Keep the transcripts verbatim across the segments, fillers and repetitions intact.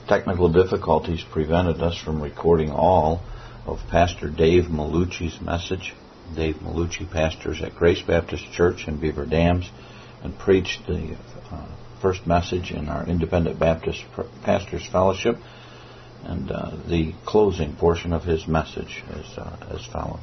technical difficulties prevented us from recording all of Pastor Dave Malucci's message. Dave Malucci pastors at Grace Baptist Church in Beaver Dams and preached the uh, first message in our Independent Baptist Pastors Fellowship. And uh, the closing portion of his message is uh, as follows.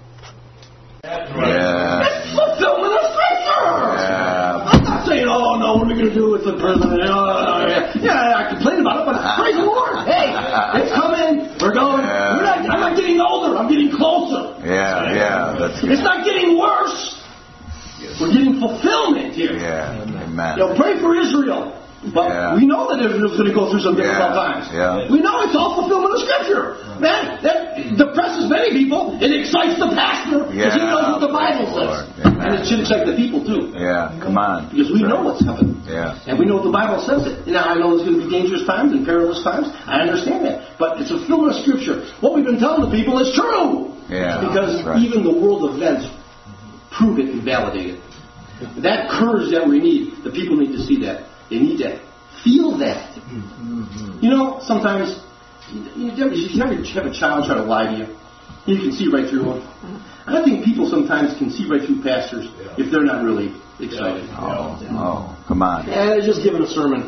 That's right. Yeah. It's fulfillment of Scripture. Yeah. I'm not saying, oh, no, what are we going to do with the president? Oh, yeah. yeah, I complain about it, but praise the Lord. Hey, it's coming. We're going. Yeah. We're not, I'm not getting older. I'm getting closer. Yeah, yeah. That's good. It's not getting worse. We're getting fulfillment here. Yeah, amen. You know, pray for Israel. But yeah. we know that Israel's going to go through some difficult yeah. times. Yeah. We know it's all fulfillment of Scripture. Man, that depresses many people. It excites the pastor because yeah. he knows what the Bible says. Yeah. And it should excite the people too. Yeah, come on. Because we know what's coming. Yeah. And we know what the Bible says it. Now, I know there's going to be dangerous times and perilous times. I understand that. But it's a fulfillment of Scripture. What we've been telling the people is true. Yeah, because right. even the world events prove it and validate it. That courage that we need, the people need to see that. They need to feel that. Mm-hmm. You know, sometimes you never, you never have a child try to lie to you. You can see right through them. I think people sometimes can see right through pastors if they're not really excited. Oh, oh come on. Yeah, they're just giving a sermon.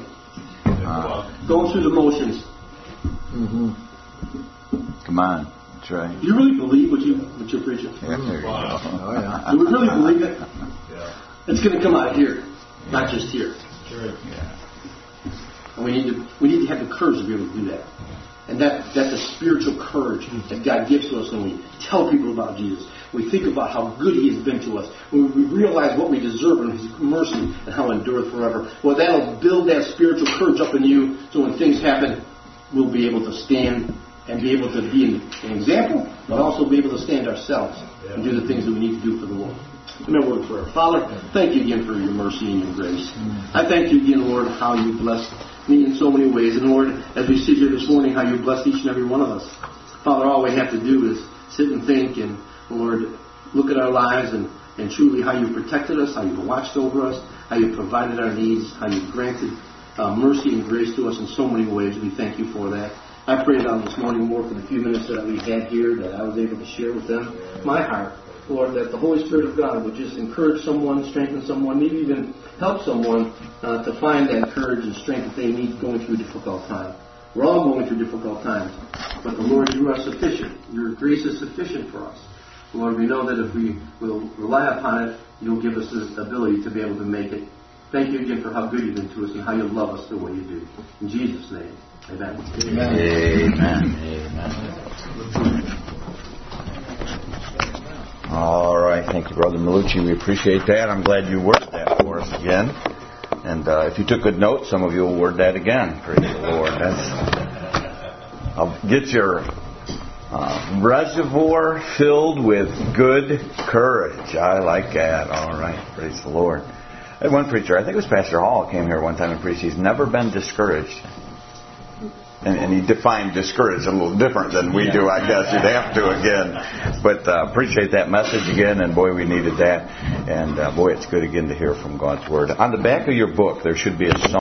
Uh, going through the motions. Mm-hmm. Come on. That's right. Do you really believe what, you, what you're preaching? Yeah, there you go. Oh, yeah. Do we really believe it? It's going to come out here, yeah. not just here. Sure. Yeah. And we need to we need to have the courage to be able to do that. And that that's a spiritual courage that God gives to us when we tell people about Jesus. We think about how good He has been to us. When we realize what we deserve and His mercy and how it endureth forever. Well, that'll build that spiritual courage up in you so when things happen, we'll be able to stand and be able to be an example, but also be able to stand ourselves and do the things that we need to do for the Lord. Remember word of prayer. Father, thank you again for your mercy and your grace. I thank you again, Lord, how you blessed me in so many ways. And Lord, as we sit here this morning, how you blessed each and every one of us. Father, all we have to do is sit and think and, Lord, look at our lives and, and truly how you protected us, how you watched over us, how you provided our needs, how you granted uh, mercy and grace to us in so many ways. We thank you for that. I prayed on this morning more for the few minutes that we had here that I was able to share with them my heart. Lord, that the Holy Spirit of God would just encourage someone, strengthen someone, maybe even help someone uh, to find that courage and strength that they need going through a difficult time. We're all going through difficult times, but the Lord, you are sufficient. Your grace is sufficient for us. Lord, we know that if we will rely upon it, you'll give us the ability to be able to make it. Thank you again for how good you've been to us and how you love us the way you do. In Jesus' name, amen. Amen. Amen. Amen. All right. Thank you, Brother Malucci. We appreciate that. I'm glad you worded that for us again. And uh, if you took good notes, some of you will word that again. Praise the Lord. That's, I'll get your uh, reservoir filled with good courage. I like that. All right. Praise the Lord. I had one preacher, I think it was Pastor Hall, came here one time and preached. He's never been discouraged. And, and he defined discouraged a little different than we do, I guess. You'd have to again. But uh, appreciate that message again, and boy, we needed that. And uh, boy, it's good again to hear from God's Word. On the back of your book, there should be a song.